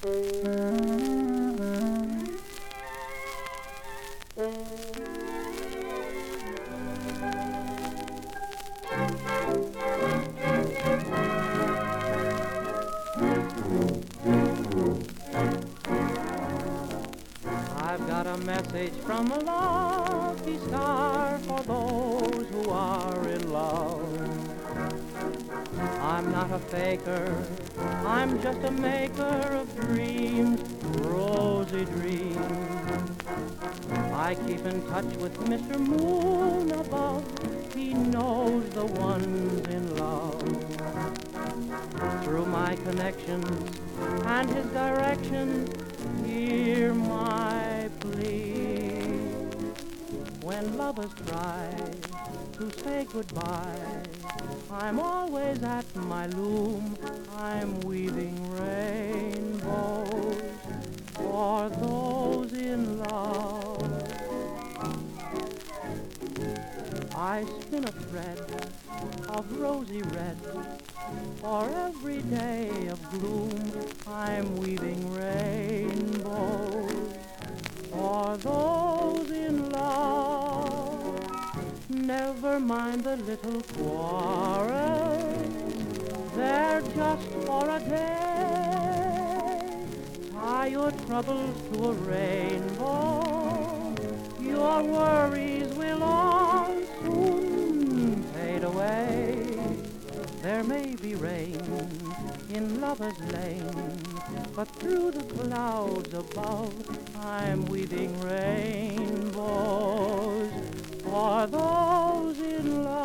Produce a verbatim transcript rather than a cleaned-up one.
I've got a message from a lucky star for those who are in love. I'm not a faker, I'm just a maker of dreams, rosy dreams. I keep in touch with Mister Moon above, he knows the ones in love. Through my connections and his directions, hear my plea. When lovers try to say goodbye, I'm always at my loom, I'm weaving rainbows for those in love. I spin a thread of rosy red for every day of gloom, I'm weaving rainbows for those in love. Never mind the little quarrels, they're just for a day. Tie your troubles to a rainbow, your worries will all soon fade away. There may be rain in Lover's Lane, but through the clouds above, I'm weaving rainbows for those in love.